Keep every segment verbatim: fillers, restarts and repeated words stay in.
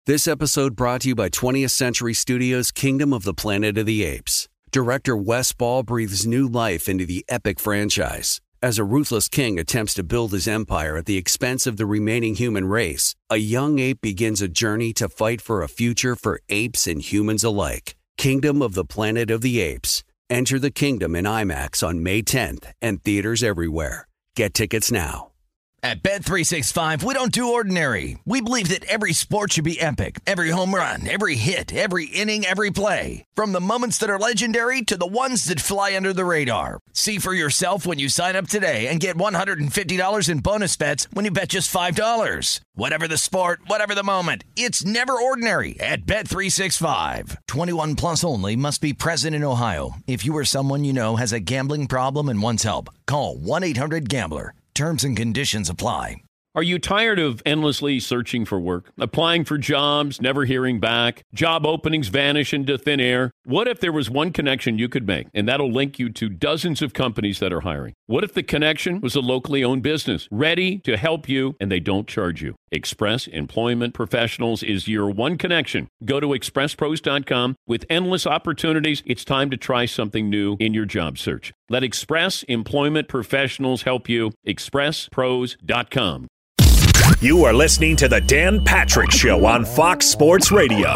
This episode brought to you by twentieth Century Studios' Kingdom of the Planet of the Apes. Director Wes Ball breathes new life into the epic franchise. As a ruthless king attempts to build his empire at the expense of the remaining human race, a young ape begins a journey to fight for a future for apes and humans alike. Kingdom of the Planet of the Apes. Enter the kingdom in IMAX on May tenth and theaters everywhere. Get tickets now. At Bet three sixty-five, we don't do ordinary. We believe that every sport should be epic. Every home run, every hit, every inning, every play. From the moments that are legendary to the ones that fly under the radar. See for yourself when you sign up today and get one hundred fifty dollars in bonus bets when you bet just five dollars. Whatever the sport, whatever the moment, it's never ordinary at Bet three sixty-five. twenty-one plus only. Must be present in Ohio. If you or someone you know has a gambling problem and wants help, call one eight hundred gambler. Terms and conditions apply. Are you tired of endlessly searching for work, applying for jobs, never hearing back, job openings vanish into thin air? What if there was one connection you could make, and that'll link you to dozens of companies that are hiring? What if the connection was a locally owned business, ready to help you, and they don't charge you? Express Employment Professionals is your one connection. Go to express pros dot com. With endless opportunities, it's time to try something new in your job search. Let Express Employment Professionals help you. express pros dot com. You are listening to the Dan Patrick Show on Fox Sports Radio.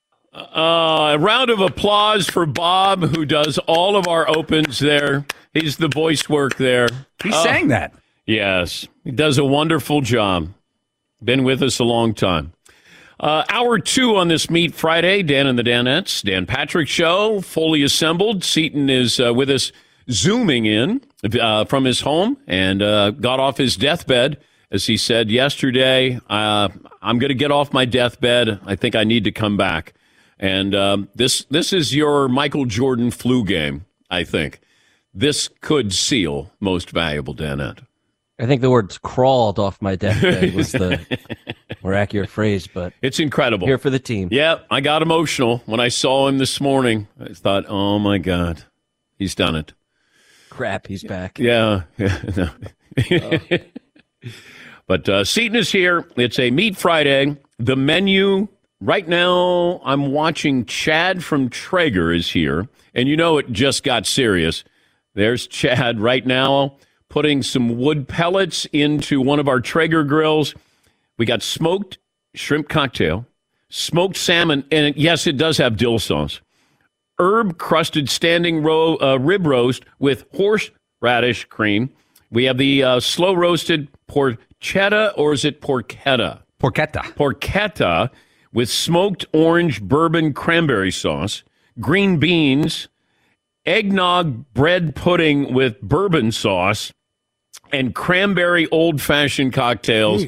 Uh, a round of applause for Bob, who does all of our opens there. He's the voice work there. He uh, sang that. Yes, he does a wonderful job. Been with us a long time. Uh, hour two on this Meat Friday, Dan and the Danettes, Dan Patrick Show, fully assembled. Seton is uh, with us, zooming in uh, from his home and uh, got off his deathbed. As he said yesterday, uh, I'm going to get off my deathbed. I think I need to come back. And um, this this is your Michael Jordan flu game, I think. This could seal most valuable, Danette. I think the words crawled off my deathbed was the more accurate phrase, but it's incredible. Here for the team. Yeah, I got emotional when I saw him this morning. I thought, oh, my God, he's done it. Crap, he's back. Yeah. yeah no. oh. But uh, Seton is here. It's a Meat Friday. The menu, right now, I'm watching Chad from Traeger is here. And you know it just got serious. There's Chad right now putting some wood pellets into one of our Traeger grills. We got smoked shrimp cocktail, smoked salmon, and yes, it does have dill sauce. Herb-crusted standing ro- uh, rib roast with horseradish cream. We have the uh, slow-roasted porchetta, or is it porchetta? Porchetta. Porchetta with smoked orange bourbon cranberry sauce, green beans, eggnog bread pudding with bourbon sauce, and cranberry old-fashioned cocktails.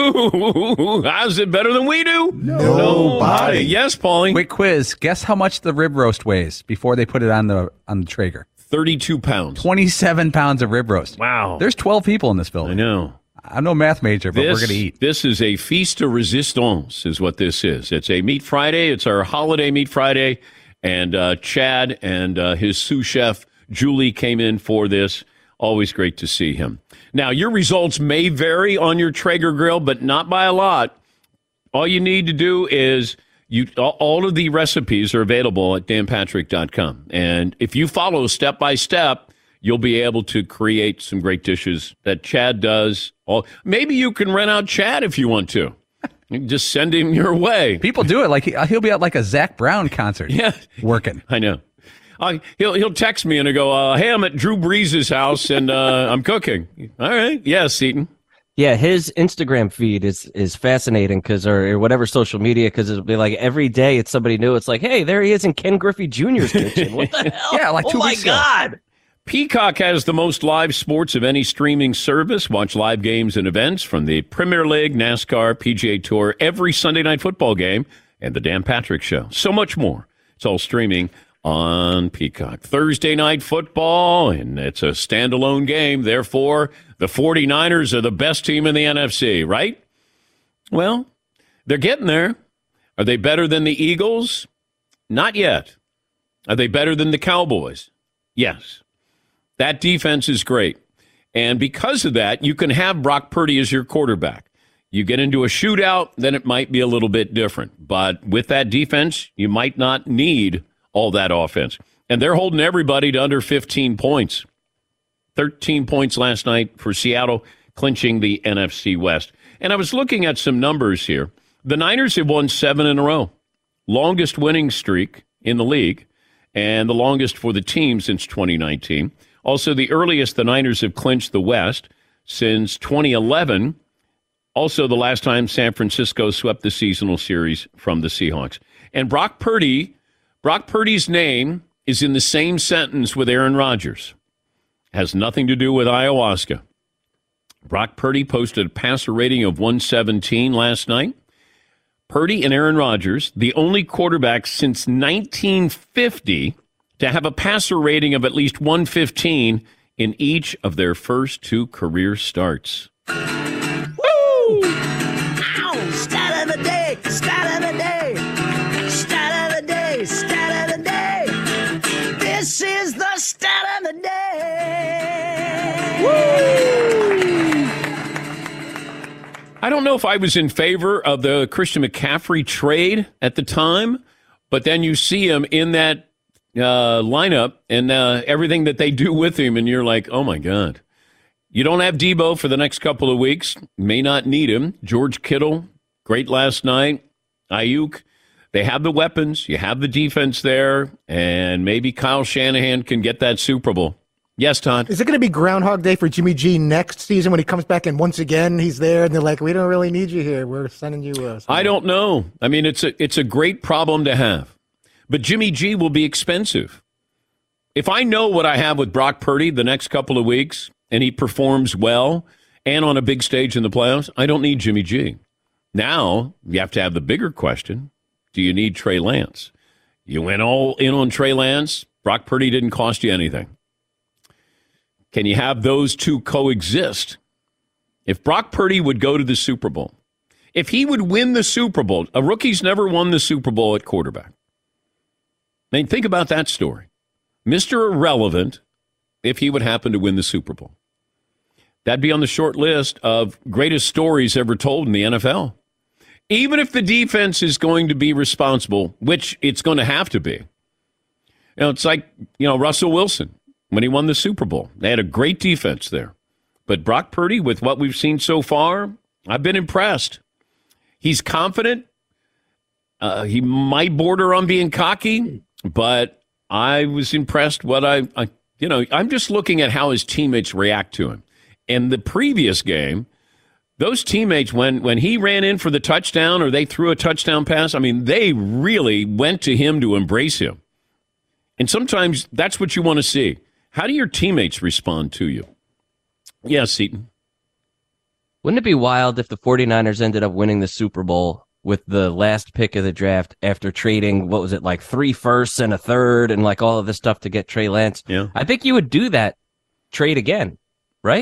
How's it better than we do? Nobody. Nobody. Yes, Paulie. Quick quiz. Guess how much the rib roast weighs before they put it on the on the Traeger? thirty-two pounds. twenty-seven pounds of rib roast. Wow. There's twelve people in this building. I know. I'm no math major, but this, we're going to eat. This is a feast de resistance is what this is. It's a Meat Friday. It's our holiday Meat Friday. And uh, Chad and uh, his sous chef, Julie, came in for this. Always great to see him. Now, your results may vary on your Traeger grill, but not by a lot. All you need to do is, you all of the recipes are available at dan patrick dot com. And if you follow step by step, you'll be able to create some great dishes that Chad does. Maybe you can rent out Chad if you want to. You can just send him your way. People do it. Like he, he'll be at like a Zach Brown concert. Yeah. Working. I know. Uh, he'll he'll text me and he'll go, uh, hey, I'm at Drew Brees' house and uh, I'm cooking. All right. Yes, Seton. Yeah, his Instagram feed is is fascinating because, or, or whatever social media, because it'll be like every day it's somebody new. It's like, hey, there he is in Ken Griffey Junior's kitchen. What the hell? Yeah, like two oh my weeks ago. God. Peacock has the most live sports of any streaming service. Watch live games and events from the Premier League, NASCAR, P G A Tour, every Sunday night football game, and the Dan Patrick Show. So much more. It's all streaming on Peacock. Thursday night football, and it's a standalone game. Therefore, the 49ers are the best team in the N F C, right? Well, they're getting there. Are they better than the Eagles? Not yet. Are they better than the Cowboys? Yes. That defense is great. And because of that, you can have Brock Purdy as your quarterback. You get into a shootout, then it might be a little bit different. But with that defense, you might not need all that offense. And they're holding everybody to under fifteen points. thirteen points last night for Seattle, clinching the N F C West. And I was looking at some numbers here. The Niners have won seven in a row. Longest winning streak in the league, and the longest for the team since twenty nineteen. Also, the earliest the Niners have clinched the West since twenty eleven. Also, the last time San Francisco swept the seasonal series from the Seahawks. And Brock Purdy, Brock Purdy's name is in the same sentence with Aaron Rodgers. Has nothing to do with ayahuasca. Brock Purdy posted a passer rating of one seventeen last night. Purdy and Aaron Rodgers, the only quarterbacks since nineteen fifty to have a passer rating of at least one fifteen in each of their first two career starts. Woo! Ow! Stat of the day! Stat of the day! Stat of the day! Stat of the day! This is the stat of the day! Woo! I don't know if I was in favor of the Christian McCaffrey trade at the time, but then you see him in that uh, lineup and uh, everything that they do with him, and you're like, oh, my God. You don't have Debo for the next couple of weeks. May not need him. George Kittle, great last night. Ayuk, they have the weapons. You have the defense there, and maybe Kyle Shanahan can get that Super Bowl. Yes, Todd? Is it going to be Groundhog Day for Jimmy G next season when he comes back and once again he's there and they're like, we don't really need you here. We're sending you uh, I don't know. I mean, it's a, it's a great problem to have. But Jimmy G will be expensive. If I know what I have with Brock Purdy the next couple of weeks and he performs well and on a big stage in the playoffs, I don't need Jimmy G. Now, you have to have the bigger question. Do you need Trey Lance? You went all in on Trey Lance. Brock Purdy didn't cost you anything. Can you have those two coexist? If Brock Purdy would go to the Super Bowl, if he would win the Super Bowl, a rookie's never won the Super Bowl at quarterback. I mean, think about that story. Mister Irrelevant, if he would happen to win the Super Bowl. That'd be on the short list of greatest stories ever told in the N F L. Even if the defense is going to be responsible, which it's going to have to be. You know, it's like, you know, Russell Wilson when he won the Super Bowl. They had a great defense there. But Brock Purdy, with what we've seen so far, I've been impressed. He's confident. Uh, he might border on being cocky, but I was impressed what I, I, you know, I'm just looking at how his teammates react to him. And the previous game, those teammates, when, when he ran in for the touchdown or they threw a touchdown pass, I mean, they really went to him to embrace him. And sometimes that's what you want to see. How do your teammates respond to you? Yes, Seton. Wouldn't it be wild if the 49ers ended up winning the Super Bowl with the last pick of the draft after trading, what was it, like three firsts and a third and like all of this stuff to get Trey Lance? Yeah. I think you would do that trade again, right?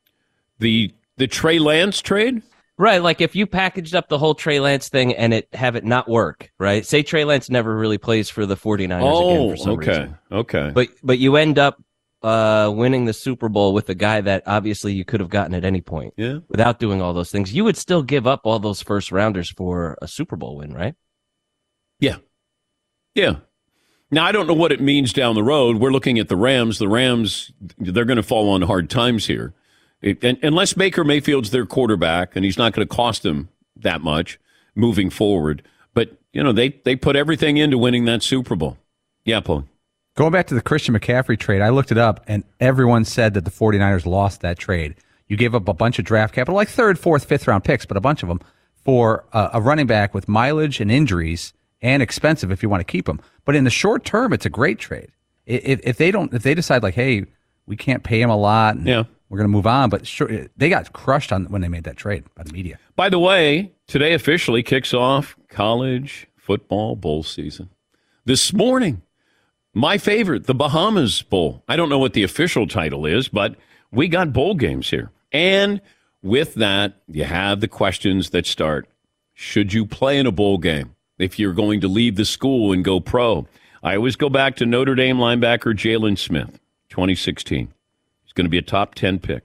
The the Trey Lance trade? Right, like if you packaged up the whole Trey Lance thing and it have it not work, right? Say Trey Lance never really plays for the 49ers oh, again for some okay, reason. okay. But but you end up uh, winning the Super Bowl with a guy that obviously you could have gotten at any point yeah. without doing all those things. You would still give up all those first rounders for a Super Bowl win, right? Yeah. Yeah. Now, I don't know what it means down the road. We're looking at the Rams. The Rams, they're going to fall on hard times here. It, and, unless Baker Mayfield's their quarterback, and he's not going to cost them that much moving forward. But, you know, they, they put everything into winning that Super Bowl. Yeah, Paul. Going back to the Christian McCaffrey trade, I looked it up, and everyone said that the 49ers lost that trade. You gave up a bunch of draft capital, like third, fourth, fifth round picks, but a bunch of them, for uh, a running back with mileage and injuries and expensive if you want to keep him. But in the short term, it's a great trade. If, if they don't, if they decide like, hey, we can't pay him a lot, and yeah. we're going to move on, but sure, they got crushed on when they made that trade by the media. By the way, today officially kicks off college football bowl season. This morning, my favorite, the Bahamas Bowl. I don't know what the official title is, but we got bowl games here. And with that, you have the questions that start. Should you play in a bowl game if you're going to leave the school and go pro? I always go back to Notre Dame linebacker Jalen Smith, twenty sixteen. He's going to be a top ten pick.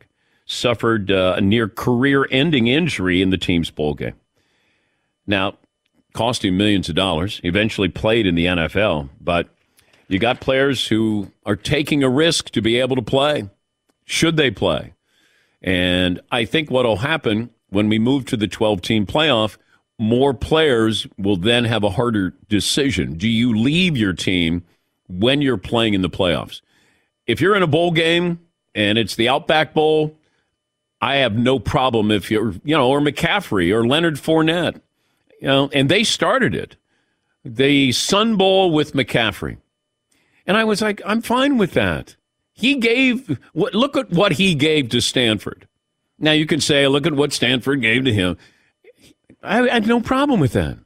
suffered uh, a near career-ending injury in the team's bowl game. Now, cost him millions of dollars. He eventually played in the N F L, but you got players who are taking a risk to be able to play. Should they play? And I think what will happen when we move to the twelve-team playoff, more players will then have a harder decision. Do you leave your team when you're playing in the playoffs? If you're in a bowl game and it's the Outback Bowl, I have no problem if you're, you know, or McCaffrey or Leonard Fournette, you know, and they started it. The Sun Bowl with McCaffrey. And I was like, I'm fine with that. He gave, look at what he gave to Stanford. Now you can say, look at what Stanford gave to him. I, I have no problem with that.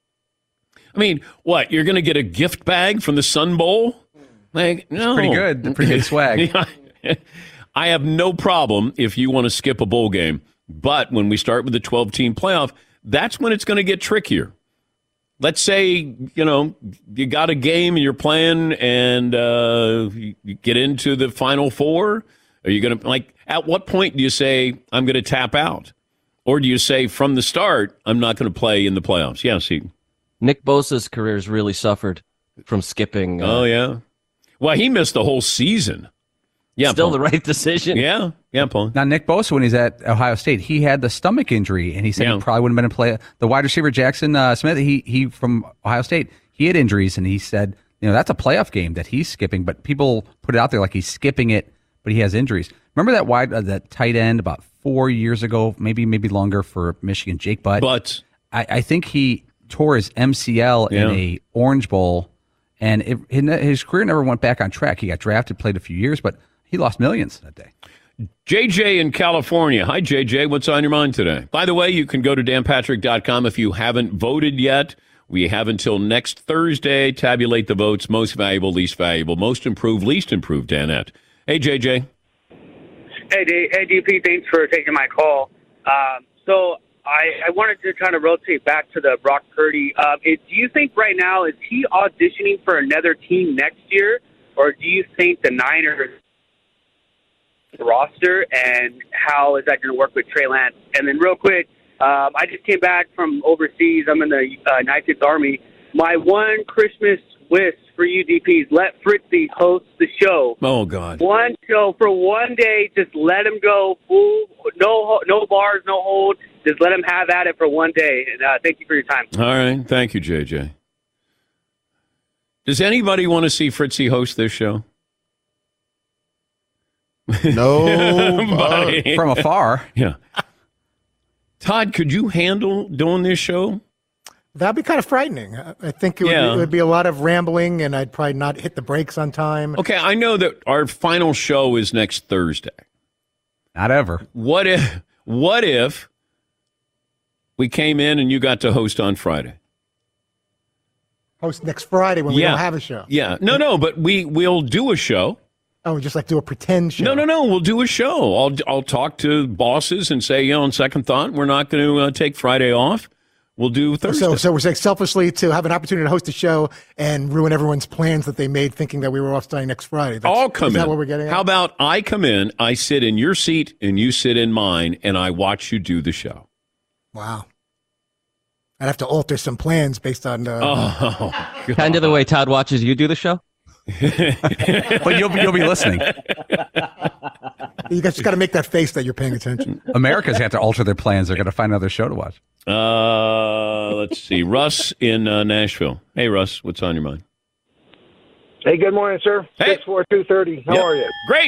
I mean, what, you're going to get a gift bag from the Sun Bowl? Like, no. It's pretty good. Pretty good swag. I have no problem if you want to skip a bowl game. But when we start with the twelve-team playoff, that's when it's going to get trickier. Let's say, you know, you got a game and you're playing and uh, you get into the Final Four. Are you going to, like, at what point do you say, I'm going to tap out? Or do you say, from the start, I'm not going to play in the playoffs? Yeah, see. Nick Bosa's career has really suffered from skipping. Uh, oh, yeah. Well, he missed the whole season. Yeah, Still Paul. the right decision. Yeah, yeah, Paul. Now, Nick Bosa, when he's at Ohio State, he had the stomach injury, and he said Yeah. he probably wouldn't have been in play. The wide receiver, Jackson uh, Smith, he he from Ohio State, he had injuries, and he said, you know, that's a playoff game that he's skipping, but people put it out there like he's skipping it, but he has injuries. Remember that wide, uh, that tight end about four years ago, maybe maybe longer for Michigan, Jake Butt? But I, I think he tore his M C L Yeah. in a Orange Bowl, and it, his career never went back on track. He got drafted, played a few years, but he lost millions that day. J J in California. Hi, J J. What's on your mind today? By the way, you can go to dan patrick dot com if you haven't voted yet. We have until next Thursday. Tabulate the votes. Most valuable, least valuable, most improved, least improved, Danette. Hey, J J. Hey, D- hey, D P. Thanks for taking my call. Um, so I, I wanted to kind of rotate back to the Brock Purdy. Um, it, do you think right now, is he auditioning for another team next year, or do you think the Niners roster, and how is that going to work with Trey Lance? And then real quick, um, I just came back from overseas. I'm in the uh, United States Army. My one Christmas wish for you, D Ps, let Fritzy host the show. Oh, God. One show for one day, just let him go full, no no bars, no hold. Just let him have at it for one day. And uh, thank you for your time. All right. Thank you, J J. Does anybody want to see Fritzy host this show? No. From afar. Yeah. Todd, could you handle doing this show? That'd be kind of frightening. I I think it would, Yeah. be, it would be a lot of rambling, and I'd probably not hit the brakes on time. Okay, I know that our final show is next Thursday. Not ever. What if what if we came in and you got to host on Friday? Host next Friday when we Yeah. don't have a show. Yeah. No, no, but we we'll do a show. Oh, just like do a pretend show. No, no, no. We'll do a show. I'll I'll talk to bosses and say, you know, on second thought, we're not going to uh, take Friday off. We'll do Thursday. So, so we're saying selfishly to have an opportunity to host a show and ruin everyone's plans that they made thinking that we were off starting next Friday. That's, I'll come is in. that what we're getting at? How about I come in, I sit in your seat, and you sit in mine, and I watch you do the show. Wow. I'd have to alter some plans based on. Uh, Oh, God. Kind of the way Todd watches you do the show. But you'll, you'll be listening. You guys just got to make that face that you're paying attention. America's got to alter their plans. They're going to find another show to watch. Uh, let's see. Russ in uh, Nashville. Hey, Russ, what's on your mind? Hey, good morning, sir. Hey. six four two thirty. How Yep. are you? Great.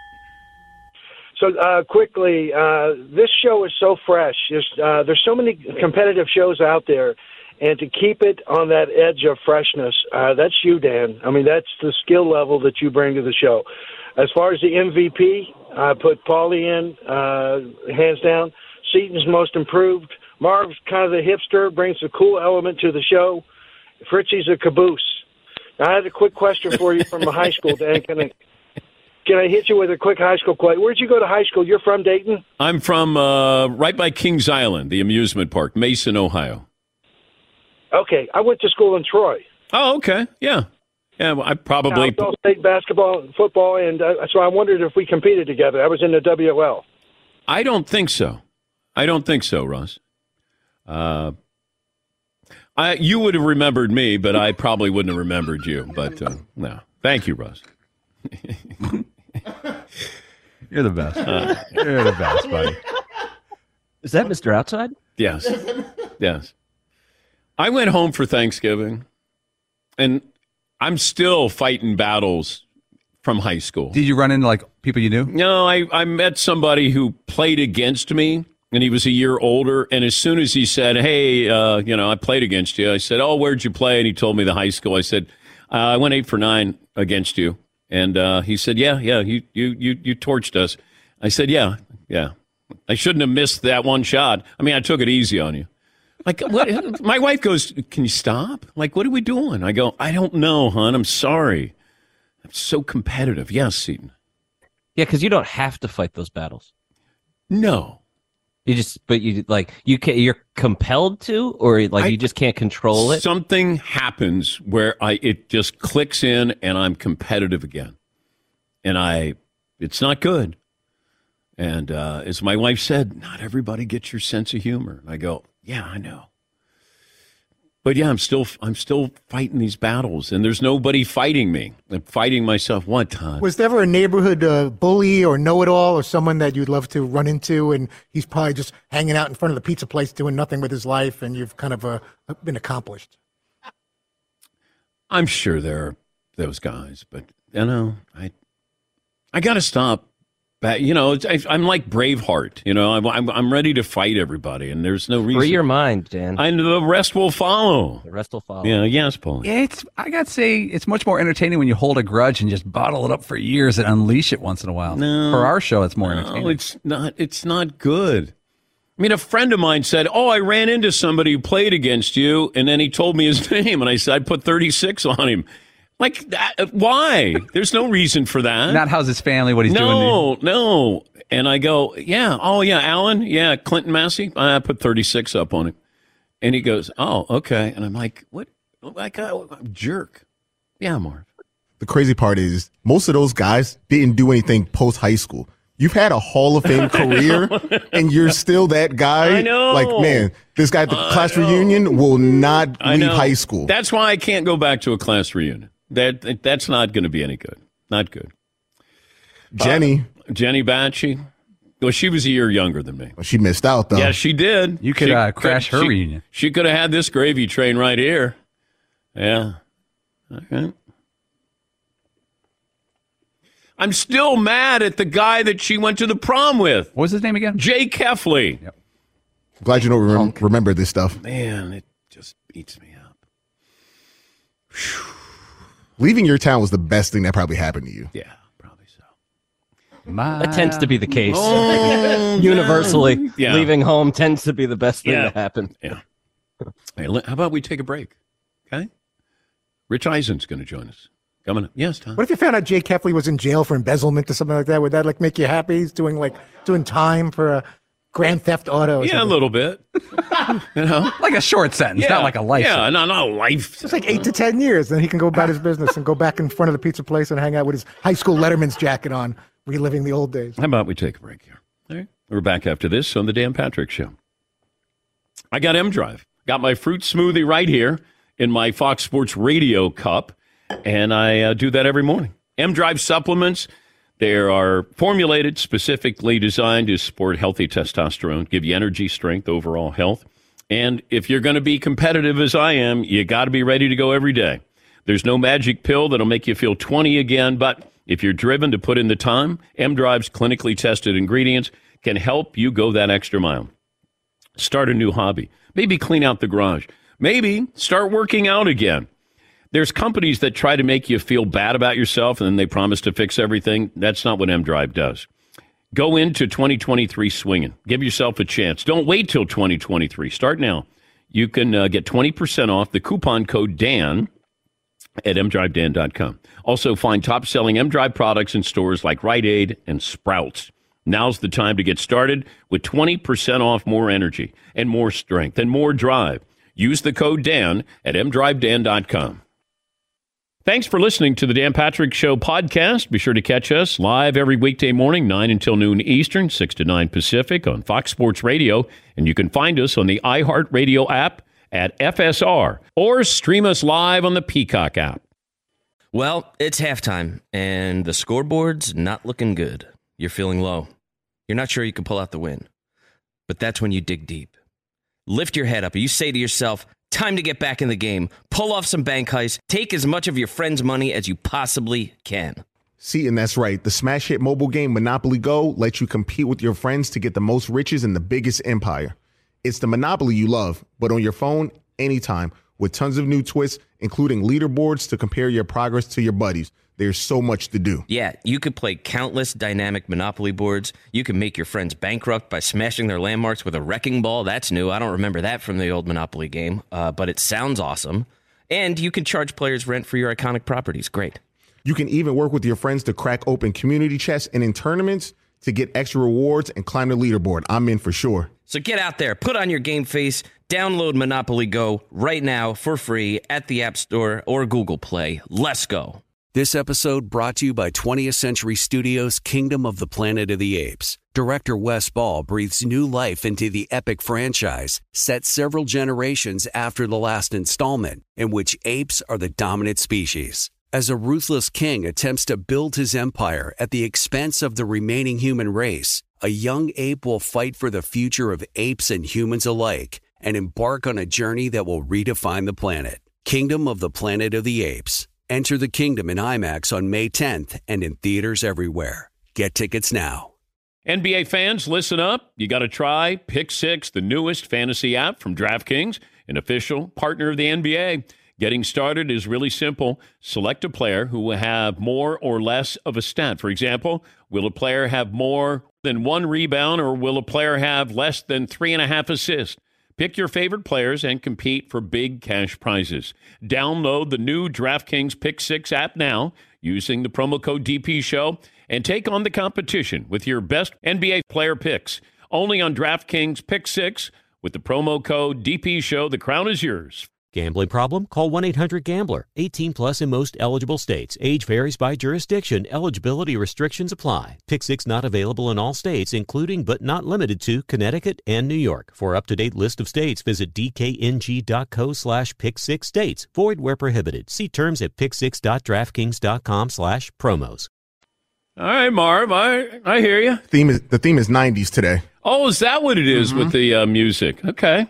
So, uh, quickly, uh, this show is so fresh. There's, uh, there's so many competitive shows out there, and to keep it on that edge of freshness, uh, that's you, Dan. I mean, that's the skill level that you bring to the show. As far as the M V P, I put Paulie in, uh, hands down. Seaton's most improved. Marv's kind of the hipster, brings a cool element to the show. Fritzy's a caboose. Now, I had a quick question for you from high school, Dan. Can I, can I hit you with a quick high school question? Where'd you go to high school? You're from Dayton? I'm from uh, right by Kings Island, the amusement park, Mason, Ohio. Okay, I went to school in Troy. Oh, okay. Yeah. Yeah, well, I probably. I was all state basketball and football, and uh, so I wondered if we competed together. I was in the W L. I don't think so. I don't think so, Russ. Uh, I you would have remembered me, but I probably wouldn't have remembered you. But uh, no, thank you, Russ. You're the best. Uh, You're the best, buddy. Is that Mister Outside? Yes. Yes. I went home for Thanksgiving, and I'm still fighting battles from high school. Did you run into, like, people you knew? No, I, I met somebody who played against me, and he was a year older. And as soon as he said, hey, uh, you know, I played against you, I said, oh, where'd you play? And he told me the high school. I said, uh, I went eight for nine against you. And uh, he said, yeah, yeah, you, you, you, you torched us. I said, yeah, yeah. I shouldn't have missed that one shot. I mean, I took it easy on you. Like, what? My wife goes, can you stop? Like, what are we doing? I go, I don't know, hon. I'm sorry. I'm so competitive. Yes, Seton. Yeah, because you don't have to fight those battles. No. You just, but you like you can. You're compelled to, or like I, you just can't control it. Something happens where I it just clicks in, and I'm competitive again, and I, it's not good. And uh, as my wife said, not everybody gets your sense of humor. And I go, yeah, I know. But yeah, I'm still I'm still fighting these battles, and there's nobody fighting me. I'm fighting myself. What time? Was there ever a neighborhood uh, bully or know-it-all or someone that you'd love to run into, and he's probably just hanging out in front of the pizza place doing nothing with his life, and you've kind of uh, been accomplished? I'm sure there are those guys, but you know, I I got to stop. You know, it's, I, I'm like Braveheart. You know, I'm, I'm I'm ready to fight everybody, and there's no reason. Free your mind, Dan. And the rest will follow. The rest will follow. Yeah, yes, Paul. Yeah, it's. I got to say, it's much more entertaining when you hold a grudge and just bottle it up for years and unleash it once in a while. No, for our show, it's more no, entertaining. it's not. It's not good. I mean, a friend of mine said, "Oh, I ran into somebody who played against you," and then he told me his name, and I said, "I put thirty-six on him." Like that? Why? There's no reason for that. Not how's his family, what he's no, doing. No, no. And I go, yeah, oh, yeah, Alan, yeah, Clinton Massey, I put thirty-six up on him. And he goes, oh, okay. And I'm like, what? Like a jerk. Yeah, Marv. The crazy part is most of those guys didn't do anything post-high school. You've had a Hall of Fame career, and you're still that guy. I know. Like, man, this guy at the I class know. reunion will not I leave know. high school. That's why I can't go back to a class reunion. That That's not going to be any good. Not good. Jenny. Uh, Jenny Batchy. Well, she was a year younger than me. Well, she missed out, though. Yeah, she did. You could She uh, crash could- her she- reunion. She could have had this gravy train right here. Yeah. Okay. I'm still mad at the guy that she went to the prom with. What was his name again? Jay Kefley. Yep. Glad you don't rem- remember this stuff. Man, it just beats me up. Leaving your town was the best thing that probably happened to you. Yeah, probably so. My... That tends to be the case. Oh, Universally, yeah. leaving home tends to be the best thing Yeah. to happen. Yeah. Hey, li- how about we take a break? Okay? Rich Eisen's going to join us. Coming up. Yes, Tom. What if you found out Jay Kefley was in jail for embezzlement or something like that? Would that like make you happy? He's doing like doing time for a Grand Theft Auto. Or Yeah, a something. little bit. You know? Like a short sentence, not like a life Yeah, sentence. no, no, life. It's like eight to ten years. Then he can go about his business and go back in front of the pizza place and hang out with his high school Letterman's jacket on, reliving the old days. How about we take a break here? All right. We're back after this on the Dan Patrick Show. I got M-Drive. Got my fruit smoothie right here in my Fox Sports Radio cup, and I uh, do that every morning. M-Drive supplements, they are formulated, specifically designed to support healthy testosterone, give you energy, strength, overall health. And if you're going to be competitive as I am, you got to be ready to go every day. There's no magic pill that'll make you feel twenty again, but if you're driven to put in the time, M-Drive's clinically tested ingredients can help you go that extra mile. Start a new hobby. Maybe clean out the garage. Maybe start working out again. There's companies that try to make you feel bad about yourself and then they promise to fix everything. That's not what M-Drive does. Go into twenty twenty-three swinging. Give yourself a chance. Don't wait till twenty twenty-three. Start now. You can uh, get twenty percent off the coupon code Dan at m drive dan dot com. Also, find top-selling M-Drive products in stores like Rite Aid and Sprouts. Now's the time to get started with twenty percent off more energy and more strength and more drive. Use the code Dan at m drive dan dot com. Thanks for listening to the Dan Patrick Show podcast. Be sure to catch us live every weekday morning, nine until noon Eastern, six to nine Pacific on Fox Sports Radio. And you can find us on the iHeartRadio app at F S R or stream us live on the Peacock app. Well, it's halftime, and the scoreboard's not looking good. You're feeling low. You're not sure you can pull out the win. But that's when you dig deep. Lift your head up, and you say to yourself, time to get back in the game. Pull off some bank heists. Take as much of your friend's money as you possibly can. See, and that's right. The smash hit mobile game Monopoly Go lets you compete with your friends to get the most riches in the biggest empire. It's the Monopoly you love, but on your phone, anytime, with tons of new twists, including leaderboards to compare your progress to your buddies. There's so much to do. Yeah, you could play countless dynamic Monopoly boards. You can make your friends bankrupt by smashing their landmarks with a wrecking ball. That's new. I don't remember that from the old Monopoly game, uh, but it sounds awesome. And you can charge players rent for your iconic properties. Great. You can even work with your friends to crack open community chests and in tournaments to get extra rewards and climb the leaderboard. I'm in for sure. So get out there, put on your game face, download Monopoly Go right now for free at the App Store or Google Play. Let's go. This episode brought to you by twentieth Century Studios' Kingdom of the Planet of the Apes. Director Wes Ball breathes new life into the epic franchise, set several generations after the last installment, in which apes are the dominant species. As a ruthless king attempts to build his empire at the expense of the remaining human race, a young ape will fight for the future of apes and humans alike and embark on a journey that will redefine the planet. Kingdom of the Planet of the Apes. Enter the kingdom in IMAX on May tenth and in theaters everywhere. Get tickets now. N B A fans, listen up. You got to try Pick Six, the newest fantasy app from DraftKings, an official partner of the N B A. Getting started is really simple. Select a player who will have more or less of a stat. For example, will a player have more than one rebound, or will a player have less than three and a half assists? Pick your favorite players and compete for big cash prizes. Download the new DraftKings Pick Six app now using the promo code D P Show and take on the competition with your best N B A player picks. Only on DraftKings Pick Six with the promo code D P Show. The crown is yours. Gambling problem? Call one eight hundred gambler. eighteen plus in most eligible states. Age varies by jurisdiction. Eligibility restrictions apply. Pick Six not available in all states, including but not limited to Connecticut and New York. For up-to-date list of states, visit dkng.co slash pick six states. Void where prohibited. See terms at pick six dot draftkings dot com slash promos. All right, Marv, I, I hear you. Theme is, the theme is nineties today. Oh, is that what it is Mm-hmm. with the uh, music? Okay.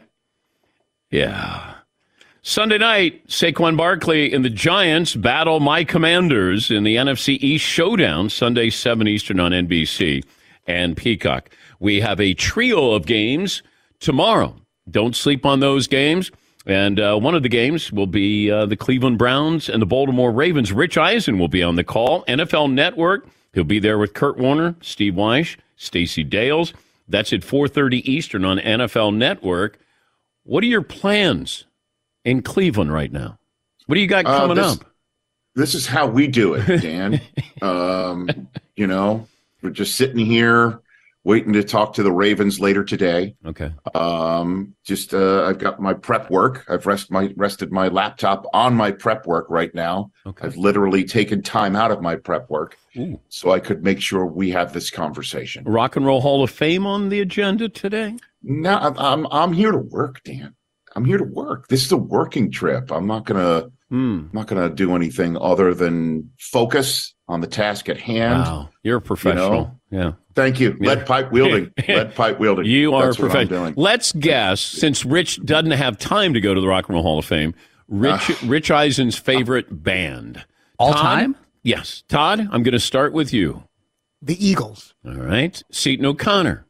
Yeah. Sunday night, Saquon Barkley and the Giants battle my Commanders in the N F C East Showdown, Sunday, seven Eastern on N B C and Peacock. We have a trio of games tomorrow. Don't sleep on those games. And uh, one of the games will be uh, the Cleveland Browns and the Baltimore Ravens. Rich Eisen will be on the call. N F L Network, he'll be there with Kurt Warner, Steve Weish, Stacey Dales. That's at four thirty Eastern on N F L Network. What are your plans in Cleveland right now? What do you got coming uh, this, up? This is how we do it, Dan. um, you know, we're just sitting here waiting to talk to the Ravens later today. Okay. Um, just uh, I've got my prep work. I've rest my rested my laptop on my prep work right now. Okay. I've literally taken time out of my prep work Ooh. so I could make sure we have this conversation. Rock and Roll Hall of Fame on the agenda today? No, I'm I'm, I'm here to work, Dan. I'm here to work. This is a working trip. I'm not gonna Hmm. I'm not gonna do anything other than focus on the task at hand. Wow. You're a professional. You know? Yeah. Thank you. Yeah. Lead pipe wielding. Lead pipe wielding. You are That's a what I'm professional. doing. Let's guess, since Rich doesn't have time to go to the Rock and Roll Hall of Fame, Rich Rich Eisen's favorite band. All Todd? time? Yes. Todd, I'm going to start with you. The Eagles. All right. Seton O'Connor.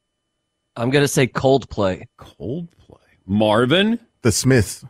I'm going to say Coldplay. Coldplay. Marvin. The Smiths.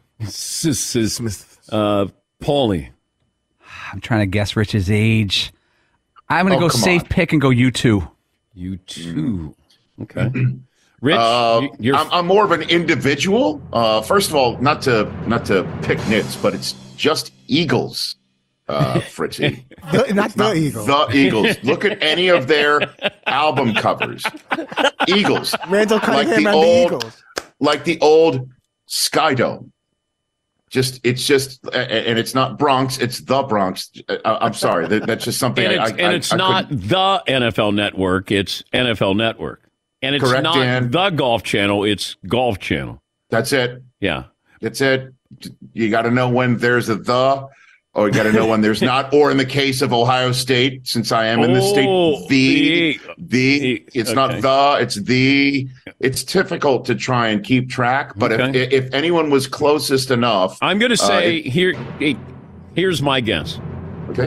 Smith. Uh, Paulie. I'm trying to guess Rich's age. I'm going to Oh, go come safe on. pick and go U two. You too. Okay. Rich, Uh, you- you're I'm, I'm more of an individual. Uh, first of all, not to not to pick nits, but it's just Eagles, uh, Fritzy. The, not the Eagles. The Eagles. Look at any of their album covers. Eagles. Randall Like Cunningham the and old, the Eagles. like the old Sky Dome. just it's just, and it's not Bronx, it's the Bronx. I, I'm sorry, that, that's just something. And I, it's, I, and it's I, not I the N F L Network, it's N F L Network. And it's Correct, not Dan. the Golf Channel, it's Golf Channel. That's it. Yeah. That's it. You got to know when there's a the, or you got to know when there's not. Or in the case of Ohio State, since I am in the Oh, state, the, the, the it's okay. not the, it's the. It's difficult to try and keep track. But Okay. if if anyone was closest enough, I'm going to uh, say it- here. hey, Here's my guess. okay,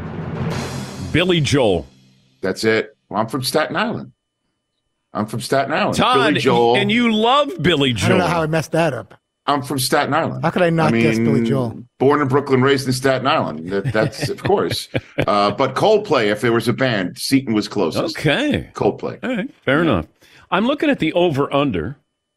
Billy Joel. that's it. Well, I'm from Staten Island. I'm from Staten Island. Todd, Billy Joel, and you love Billy Joel. I don't know how I messed that up. I'm from Staten Island. How could I not guess Billy Joel? Born in Brooklyn, raised in Staten Island. That, that's of course. Uh, but Coldplay, if there was a band, Seton was closest. Okay. Coldplay. All right. Fair enough. I'm looking at the over under.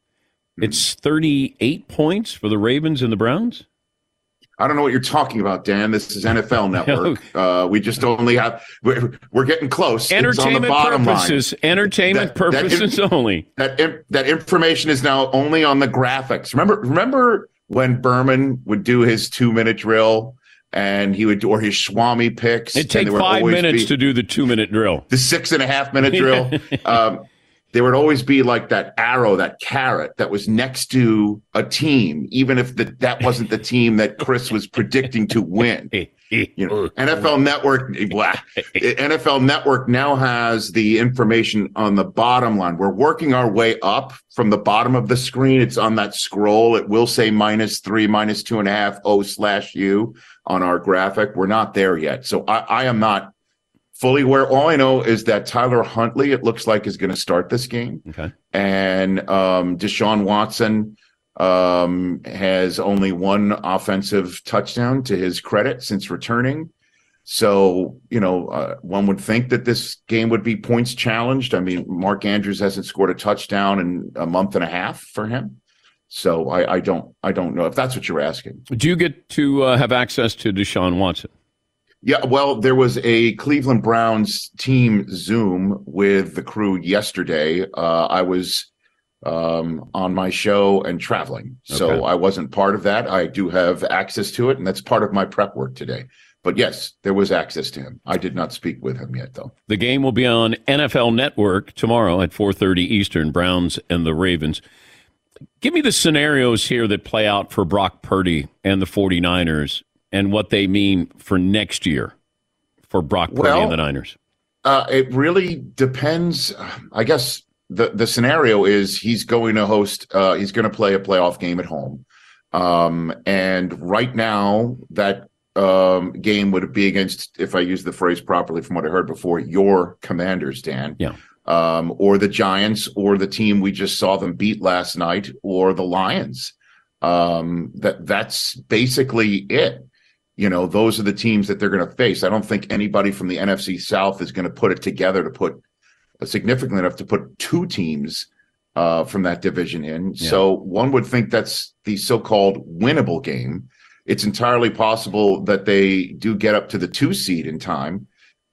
It's thirty-eight points for the Ravens and the Browns. I don't know what you're talking about, Dan. This is N F L Network. Uh, we just only have. We're, we're getting close. It's on the Entertainment bottom purposes. line. Entertainment That- that purposes in- only. That in- that information is now only on the graphics. Remember, remember when Berman would do his two minute drill, and he would or his Swami picks. It'd and take there would five always minutes be- to do the two minute drill. the six and a half minute drill. um, there would always be like that arrow, that carrot that was next to a team, even if the, that wasn't the team that Chris was predicting to win. You know, N F L Network, blah. N F L Network now has the information on the bottom line. We're working our way up from the bottom of the screen. It's on that scroll. It will say minus three, minus two and a half, O slash U on our graphic. We're not there yet. So I, I am not fully aware. All I know is that Tyler Huntley, it looks like, is going to start this game. Okay. And um, Deshaun Watson um, has only one offensive touchdown to his credit since returning. So, you know, uh, one would think that this game would be points challenged. I mean, Mark Andrews hasn't scored a touchdown in a month and a half for him. So I, I don't I don't know if that's what you're asking. Do you get to uh, have access to Deshaun Watson? Yeah, well, there was a Cleveland Browns team Zoom with the crew yesterday. Uh, I was um, on my show and traveling, so Okay. I wasn't part of that. I do have access to it, and that's part of my prep work today. But yes, there was access to him. I did not speak with him yet, though. The game will be on N F L Network tomorrow at four thirty Eastern, Browns and the Ravens. Give me the scenarios here that play out for Brock Purdy and the 49ers and what they mean for next year for Brock Purdy Well, and the Niners. Uh, it really depends. I guess the, the scenario is he's going to host, uh, he's going to play a playoff game at home. Um, and right now, that um, game would be against, if I use the phrase properly from what I heard before, your Commanders, Dan. Yeah. Um, or the Giants, or the team we just saw them beat last night, or the Lions. Um, that that's basically it. You know, those are the teams that they're going to face. I don't think anybody from the N F C South is going to put it together to put uh, significantly enough to put two teams uh, from that division in. Yeah. So one would think that's the so-called winnable game. It's entirely possible that they do get up to the two seed in time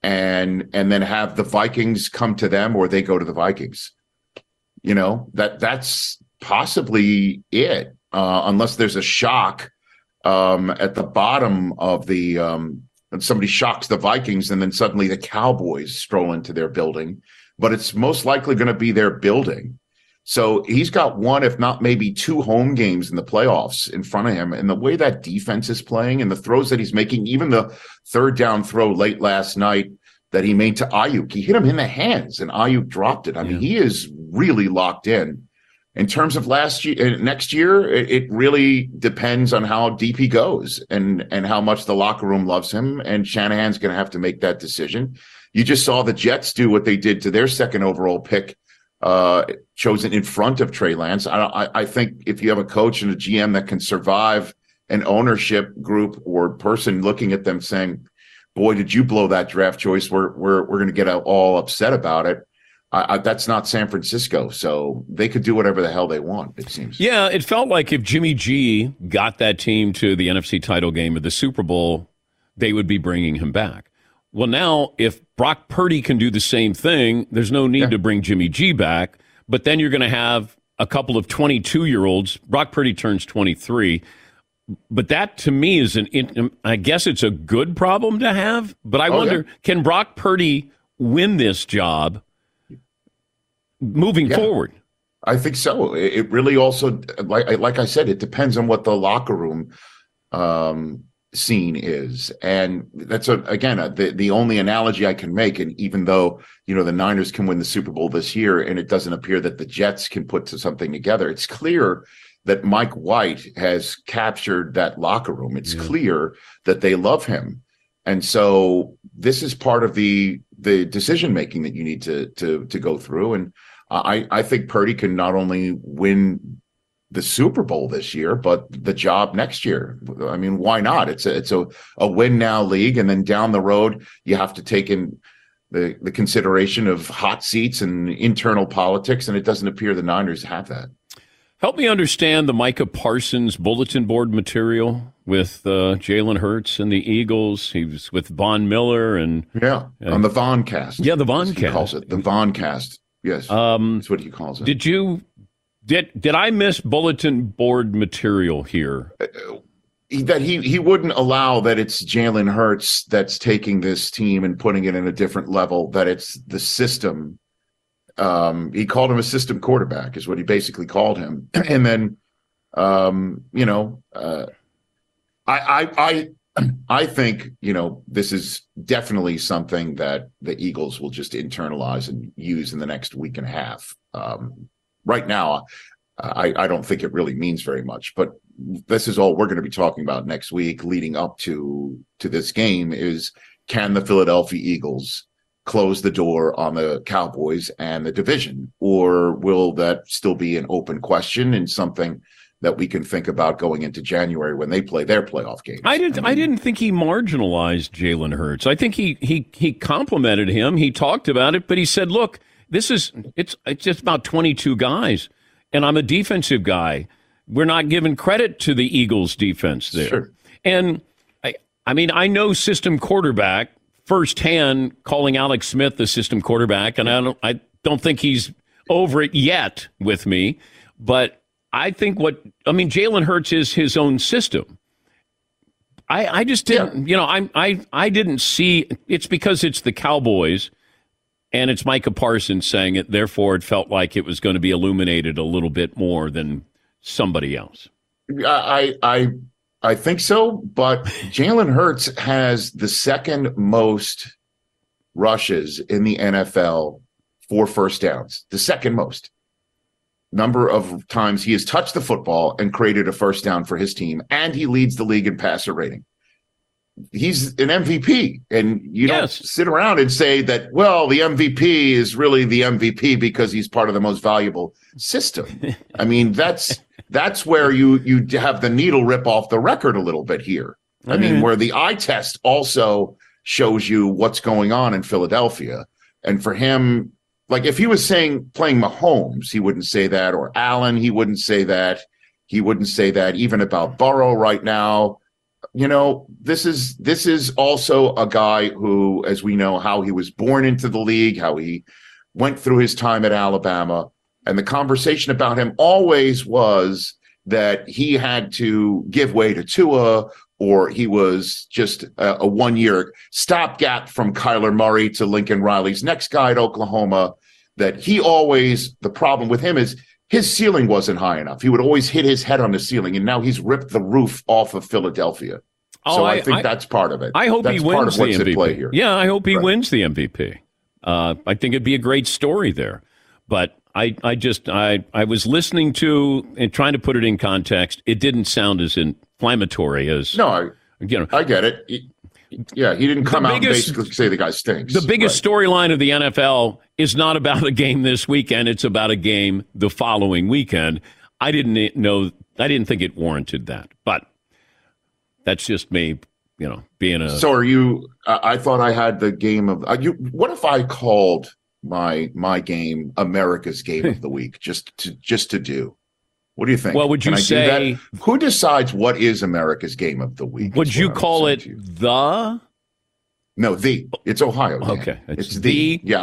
and and then have the Vikings come to them, or they go to the Vikings. You know, that that's possibly it, uh, unless there's a shock um, at the bottom of the um, and somebody shocks the Vikings, and then suddenly the Cowboys stroll into their building. But it's most likely going to be their building. So he's got one, if not maybe two home games in the playoffs in front of him. And the way that defense is playing and the throws that he's making, even the third down throw late last night that he made to Ayuk, he hit him in the hands and Ayuk dropped it. I mean, he is really locked in. In terms of last year, next year, it, it really depends on how deep he goes and, and how much the locker room loves him. And Shanahan's going to have to make that decision. You just saw the Jets do what they did to their second overall pick, uh, chosen in front of Trey Lance. I, I, I think if you have a coach and a G M that can survive an ownership group or person looking at them saying, boy, did you blow that draft choice? We're, we're, we're going to get all upset about it. I, I, that's not San Francisco. So they could do whatever the hell they want, it seems. Yeah, it felt like if Jimmy G got that team to the N F C title game of the Super Bowl, they would be bringing him back. Well, now, if Brock Purdy can do the same thing, there's no need yeah. to bring Jimmy G back. But then you're going to have a couple of twenty-two-year-olds. Brock Purdy turns twenty-three. but that to me is an. I guess it's a good problem to have. But I Oh, wonder, yeah. can Brock Purdy win this job moving Yeah. forward? I think so. It it really also, like like I said, it depends on what the locker room um, scene is, and that's a, again a, the the only analogy I can make. And even though you know the Niners can win the Super Bowl this year, and it doesn't appear that the Jets can put to something together, it's clear that Mike White has captured that locker room. It's Yeah. clear that they love him, and so this is part of the the decision making that you need to to to go through. And I, I think Purdy can not only win the Super Bowl this year, but the job next year. I mean, why not? It's a it's a, a win now league, and then down the road you have to take in the the consideration of hot seats and internal politics, and it doesn't appear the Niners have that. Help me understand the Micah Parsons bulletin board material with uh, Jalen Hurts and the Eagles. He was with Von Miller and Yeah, uh, on the Von cast. Yeah, the Von as he cast. calls it the Von cast. Yes, Um, that's what he calls it. Did you did did I miss bulletin board material here? He- that he he wouldn't allow that it's Jalen Hurts that's taking this team and putting it in a different level, that it's the system. Um, he called him a system quarterback, is what he basically called him. And then, um, you know, uh, I, I, I, I think, you know, this is definitely something that the Eagles will just internalize and use in the next week and a half. Um, right now, I, I don't think it really means very much, but this is all we're going to be talking about next week leading up to, to this game is, can the Philadelphia Eagles close the door on the Cowboys and the division, or will that still be an open question and something that we can think about going into January when they play their playoff games? I didn't. I, didn't think he marginalized Jalen Hurts. I think he he he complimented him. He talked about it, but he said, "Look, this is it's it's just about twenty-two guys, and I'm a defensive guy. We're not giving credit to the Eagles' defense there." Sure. And I I mean I know system quarterback firsthand, calling Alex Smith the system quarterback, and I don't I don't think he's over it yet with me, but I think what I mean Jalen Hurts is his own system. I I just didn't yeah. you know I I I didn't see it's because it's the Cowboys and it's Micah Parsons saying it, therefore it felt like it was going to be illuminated a little bit more than somebody else. I I I think so, but Jalen Hurts has the second most rushes in the N F L for first downs, the second most number of times he has touched the football and created a first down for his team, and he leads the league in passer rating. He's an M V P, and you Yes. don't sit around and say that, well, the M V P is really the M V P because he's part of the most valuable system. I mean, that's that's where you you have the needle rip off the record a little bit here. I mean, Mhm. where the eye test also shows you what's going on in Philadelphia. And for him, like if he was saying playing Mahomes, he wouldn't say that, or Allen, he wouldn't say that. He wouldn't say that even about Burrow right now. You know, this is this is also a guy who, as we know, how he was born into the league, how he went through his time at Alabama. And the conversation about him always was that he had to give way to Tua, or he was just a, a one-year stopgap from Kyler Murray to Lincoln Riley's next guy at Oklahoma. That he always, the problem with him is his ceiling wasn't high enough. He would always hit his head on the ceiling, and now he's ripped the roof off of Philadelphia. Oh, so I, I- think I- that's part of it. I hope that's he part wins of what's the at M V P. play here. Yeah, I hope he Right. wins the M V P. Uh, I think it'd be a great story there. But I, I just, I, I was listening to and trying to put it in context. It didn't sound as inflammatory as No, I, you know. I get it. He- yeah, he didn't come The out biggest- and basically say the guy stinks. The biggest Right. storyline of the N F L is not about a game this weekend. It's about a game the following weekend. I didn't know. I didn't think it warranted that, but that's just me. You know, being a So are you? Uh, I thought I had the game of. Uh, you, what if I called my my game America's Game of the Week just to just to do? What do you think? Well, would you Can I do say- that? Who decides what is America's Game of the Week? would is you what I'm call saying it to you. the? No, the. It's Ohio. Dan. Okay, it's it's, the- the. Yeah, I,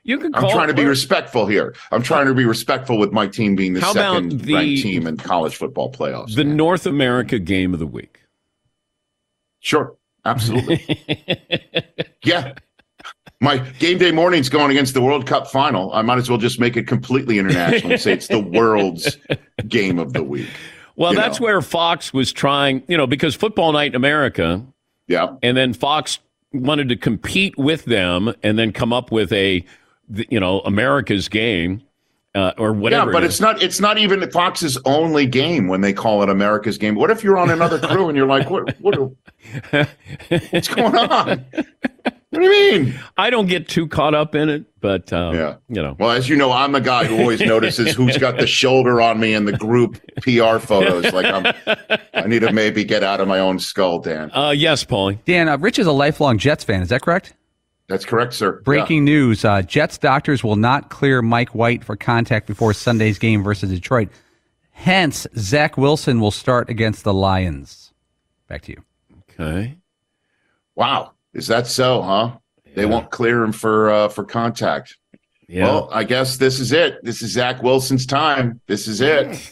You can I'm call trying to be well, respectful here. I'm trying to be respectful with my team being the How about second the- ranked team in college football playoffs. the North America game of the week. Sure, absolutely. Yeah. My game day morning's going against the World Cup final. I might as well just make it completely international and say it's the world's game of the week. Well, You that's know. where Fox was trying, you know, because Football Night in America, yeah, and then Fox wanted to compete with them and then come up with a, you know, America's game uh, or whatever. Yeah, but it it's is. not it's not even Fox's only game when they call it America's game. What if you're on another crew and you're like, what, what what's going on? What do you mean? I don't get too caught up in it, but um, Yeah. you know. Well, as you know, I'm the guy who always notices who's got the shoulder on me in the group P R photos. Like I'm, I need to maybe get out of my own skull, Dan. Uh, yes, Paulie. Dan, uh, Rich is a lifelong Jets fan. Is that correct? That's correct, sir. Breaking news. Uh, Jets doctors will not clear Mike White for contact before Sunday's game versus Detroit. Hence, Zach Wilson will start against the Lions. Back to you. Okay. Wow. Is that so, huh? They won't clear him for uh, for contact. Yeah. Well, I guess this is it. This is Zach Wilson's time. This is it.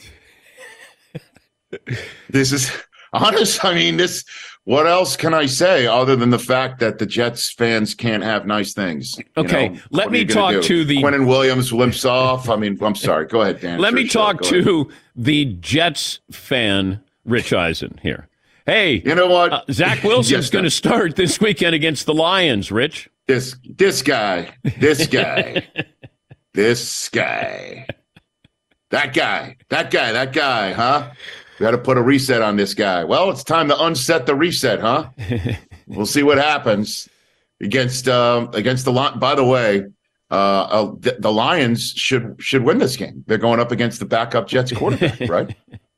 This is honest. I mean, this. What else can I say other than the fact that the Jets fans can't have nice things? You Okay, know, let what me are you gonna talk do? to the- Quinnen Williams limps off. I mean, I'm sorry. Go ahead, Dan. Let Sure, me sure. talk Go ahead. to the Jets fan, Rich Eisen, here. Hey, You know what? uh, Zach Wilson's Yes, going to Dan. start this weekend against the Lions, Rich. This this guy, this guy, this guy, that guy, that guy, that guy, huh? We got to put a reset on this guy. Well, it's time to unset the reset, huh? We'll see what happens against um, against the Lions. By the way, uh, uh, the, the Lions should should win this game. They're going up against the backup Jets quarterback, right?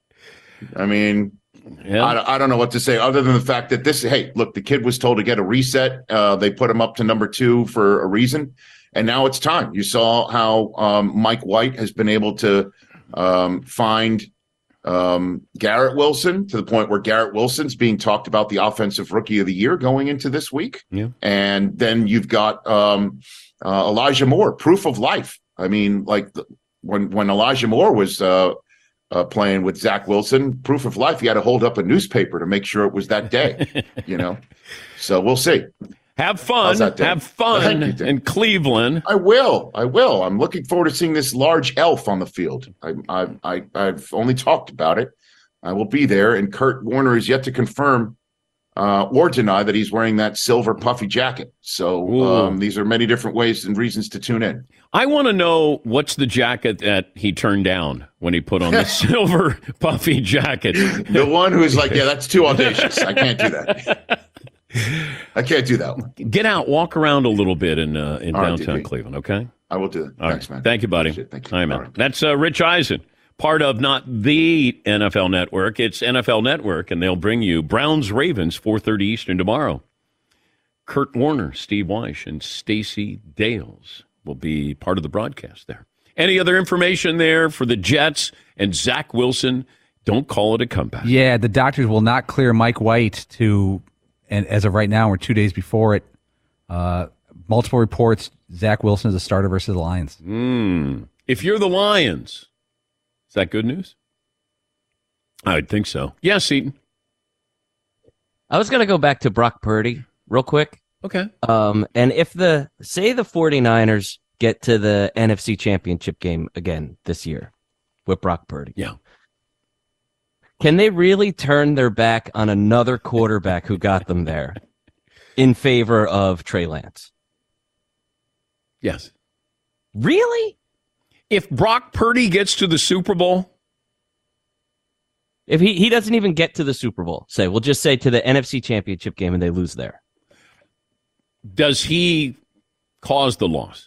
I mean. Yeah. I, I don't know what to say other than the fact that this, hey, look, the kid was told to get a reset. Uh, they put him up to number two for a reason. And now it's time. You saw how um, Mike White has been able to um, find um, Garrett Wilson to the point where Garrett Wilson's being talked about the offensive rookie of the year going into this week. Yeah. And then you've got um, uh, Elijah Moore, proof of life. I mean, like the, when, when Elijah Moore was uh, Uh, playing with Zach Wilson, proof of life. You had to hold up a newspaper to make sure it was that day, you know. So we'll see. Have fun. How's that, Dan? Have fun Thank you, Dan. in Cleveland. I will. I will. I'm looking forward to seeing this large elf on the field. I, I, I, I've only talked about it. I will be there, and Kurt Warner is yet to confirm uh, or deny that he's wearing that silver puffy jacket. So um, these are many different ways and reasons to tune in. I want to know what's the jacket that he turned down when he put on the silver puffy jacket. The one who's like, yeah, that's too audacious. I can't do that. I can't do that one. Get out, walk around a little bit in uh, in All right, downtown D P. Cleveland, okay? I will do it. All Thanks, right. man. Thank you, buddy. Appreciate it. Thank you. Hi, man. All right. That's uh, Rich Eisen, part of not the N F L Network. It's N F L Network, and they'll bring you Browns Ravens four thirty Eastern tomorrow. Kurt Warner, Steve Weish, and Stacey Dales will be part of the broadcast there. Any other information there for the Jets and Zach Wilson? Don't call it a comeback. Yeah, the doctors will not clear Mike White to, and as of right now, we're two days before it. Uh, multiple reports, Zach Wilson is a starter versus the Lions. Mm. If you're the Lions, is that good news? I would think so. Yes, Eaton. I was going to go back to Brock Purdy real quick. Okay. Um, and if the, say the 49ers get to the N F C Championship game again this year with Brock Purdy. Yeah. Can they really turn their back on another quarterback who got them there in favor of Trey Lance? Yes. Really? If Brock Purdy gets to the Super Bowl, if he, he doesn't even get to the Super Bowl, say, we'll just say to the N F C Championship game and they lose there. does he cause the loss?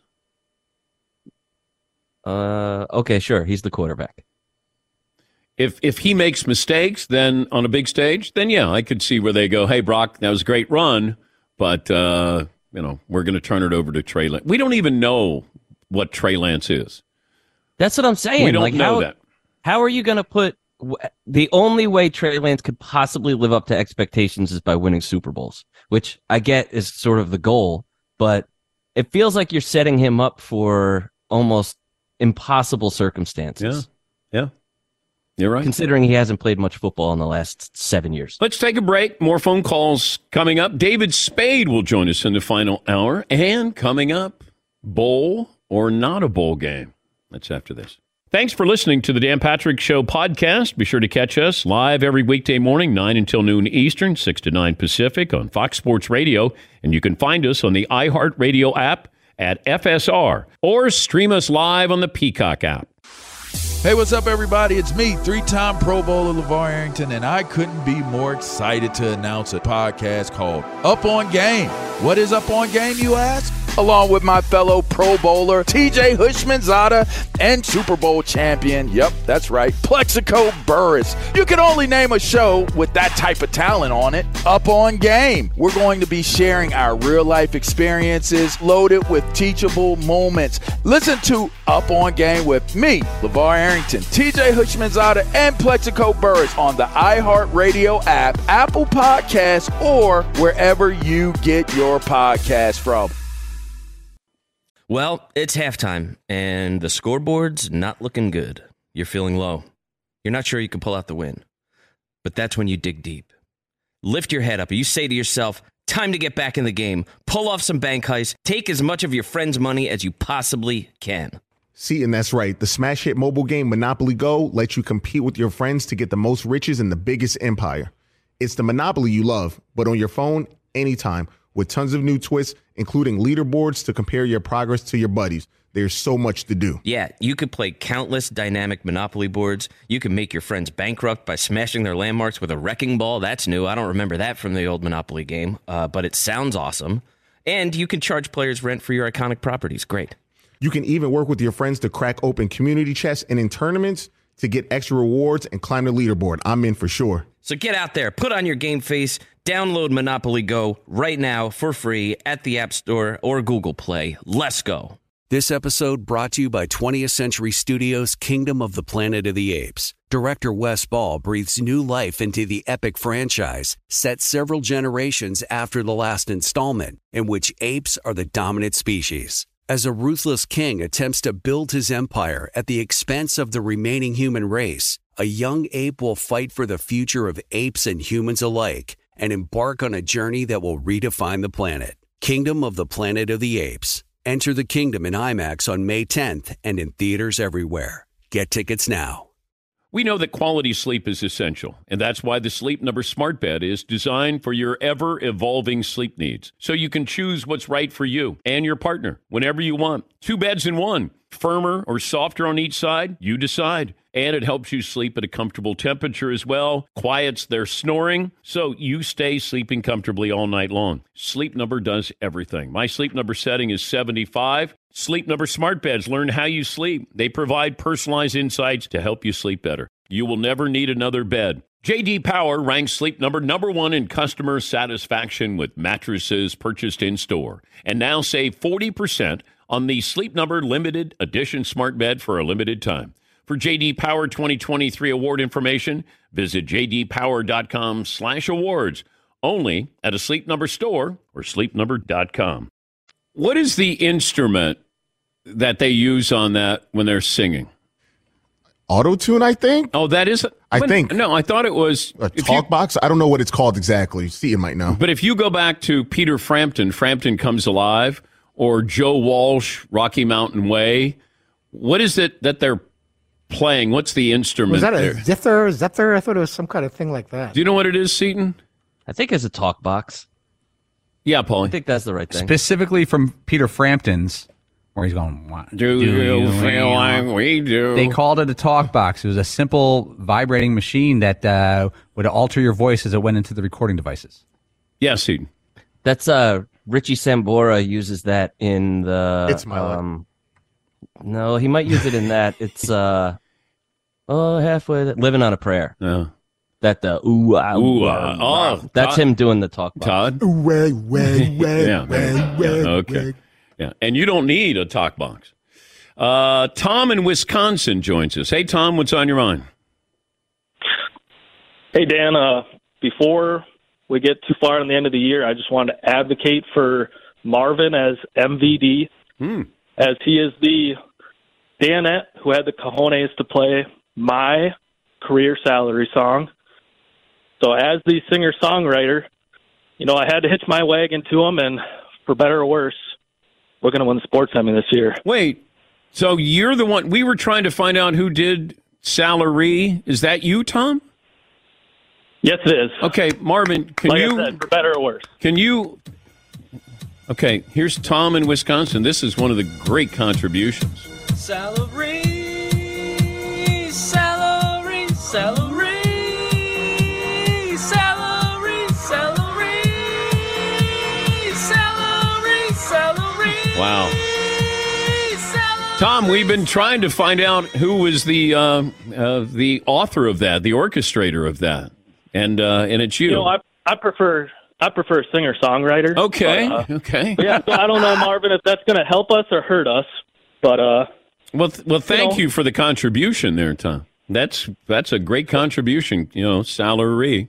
Uh, okay, sure. He's the quarterback. If if he makes mistakes, then on a big stage, then yeah, I could see where they go, hey, Brock, that was a great run, but, uh, you know, we're going to turn it over to Trey Lance. We don't even know what Trey Lance is. That's what I'm saying. We don't like, know how, that. How are you going to put the only way Trey Lance could possibly live up to expectations is by winning Super Bowls, which I get is sort of the goal, but it feels like you're setting him up for almost impossible circumstances. Yeah, yeah. You're right. Considering he hasn't played much football in the last seven years. Let's take a break. More phone calls coming up. David Spade will join us in the final hour. And coming up, bowl or not a bowl game. That's after this. Thanks for listening to the Dan Patrick Show podcast. Be sure to catch us live every weekday morning, nine until noon Eastern, six to nine Pacific on Fox Sports Radio. And you can find us on the iHeartRadio app at F S R or stream us live on the Peacock app. Hey, what's up, everybody? It's me, three-time Pro Bowler LeVar Arrington, and I couldn't be more excited to announce a podcast called Up On Game. What is Up On Game, you ask? Along with my fellow Pro Bowler, T J Hushmanzada, and Super Bowl champion, yep, that's right, Plexico Burris. You can only name a show with that type of talent on it. Up On Game. We're going to be sharing our real-life experiences loaded with teachable moments. Listen to Up On Game with me, LeVar Arrington, T J Hushmanzada, and Plexico Burris on the iHeartRadio app, Apple Podcasts, or wherever you get your podcasts from. Well, it's halftime, and the scoreboard's not looking good. You're feeling low. You're not sure you can pull out the win. But that's when you dig deep. Lift your head up, and you say to yourself, time to get back in the game. Pull off some bank heists. Take as much of your friend's money as you possibly can. See, and that's right. The smash hit mobile game Monopoly Go lets you compete with your friends to get the most riches in the biggest empire. It's the Monopoly you love, but on your phone, anytime, with tons of new twists, including leaderboards to compare your progress to your buddies. There's so much to do. Yeah, you could play countless dynamic Monopoly boards. You can make your friends bankrupt by smashing their landmarks with a wrecking ball. That's new. I don't remember that from the old Monopoly game, uh, but it sounds awesome. And you can charge players rent for your iconic properties. Great. You can even work with your friends to crack open community chests and in tournaments to get extra rewards and climb the leaderboard. I'm in for sure. So get out there, put on your game face, download Monopoly Go right now for free at the App Store or Google Play. Let's go. This episode brought to you by twentieth Century Studios' Kingdom of the Planet of the Apes. Director Wes Ball breathes new life into the epic franchise, set several generations after the last installment, in which apes are the dominant species. As a ruthless king attempts to build his empire at the expense of the remaining human race, a young ape will fight for the future of apes and humans alike and embark on a journey that will redefine the planet. Kingdom of the Planet of the Apes. Enter the kingdom in IMAX on May tenth and in theaters everywhere. Get tickets now. We know that quality sleep is essential, and that's why the Sleep Number Smart Bed is designed for your ever-evolving sleep needs, so you can choose what's right for you and your partner whenever you want. Two beds in one, firmer or softer on each side, you decide. And it helps you sleep at a comfortable temperature as well, quiets their snoring, so you stay sleeping comfortably all night long. Sleep Number does everything. My Sleep Number setting is seventy-five. Sleep Number Smart Beds learn how you sleep. They provide personalized insights to help you sleep better. You will never need another bed. J D Power ranks Sleep Number number one in customer satisfaction with mattresses purchased in-store. And now save forty percent on the Sleep Number Limited Edition Smart Bed for a limited time. For J D Power twenty twenty-three award information, visit jdpower.com slash awards. Only at a Sleep Number store or sleep number dot com. What is the instrument that they use on that when they're singing? Auto-tune, I think. Oh, that is? I think. No, I thought it was. A talk box? I don't know what it's called exactly. See, you might know. But if you go back to Peter Frampton, Frampton Comes Alive, or Joe Walsh, Rocky Mountain Way, what is it that they're playing? What's the instrument? Was that a there? zither? Zither? I thought it was some kind of thing like that. Do you know what it is, Seton? I think it's a talk box. Yeah, Paulie. I think that's the right thing. Specifically from Peter Frampton's, where he's going, what do, do you, you feel like we do? They called it a talk box. It was a simple vibrating machine that uh, would alter your voice as it went into the recording devices. Yeah, Seton. That's uh, Richie Sambora uses that in the. It's my um, No, he might use it in that. It's uh, oh, halfway there. Living on a Prayer. Yeah. That the ooh, ah, ooh, ooh ah, ah, oh, that's Todd, him doing the talk box. Todd? Way, way, way, yeah, way, yeah, way, okay. way. Yeah, and you don't need a talk box. Uh, Tom in Wisconsin joins us. Hey, Tom, what's on your mind? Hey, Dan. Uh, before we get too far in the end of the year, I just wanted to advocate for Marvin as M V D, hmm. as he is the Danette who had the cojones to play my career salary song. So as the singer-songwriter, you know, I had to hitch my wagon to him, and for better or worse, we're going to win the sports Emmy this year. Wait, so you're the one, we were trying to find out who did Salary. Is that you, Tom? Yes, it is. Okay, Marvin, can like you... I said, for better or worse. Can you... Okay, here's Tom in Wisconsin. This is one of the great contributions. Salary, salary, salary, salary, salary, salary, salary. Wow. Tom, we've been trying to find out who was the uh, uh, the author of that, the orchestrator of that, and uh, and it's you. You know, I, I prefer I prefer singer songwriter. Okay, but, uh, okay. But yeah, so I don't know, Marvin, if that's going to help us or hurt us, but uh. Well, th- well, thank you know, you for the contribution there, Tom. That's that's a great contribution. You know, salary.